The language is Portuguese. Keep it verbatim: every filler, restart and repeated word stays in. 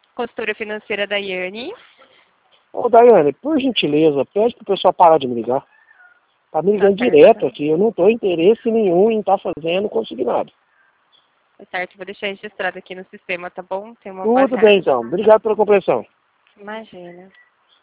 Consultora financeira Daiane. Ô, Daiane, por gentileza, pede pro pessoal parar de me ligar. Tá me ligando Tá certo, direto então. aqui. Eu não tô interesse nenhum em estar tá fazendo consignado. Tá certo, vou deixar registrado aqui no sistema, tá bom? Tenha uma boa Tudo bem, tarde. então. Obrigado pela compreensão. Imagina.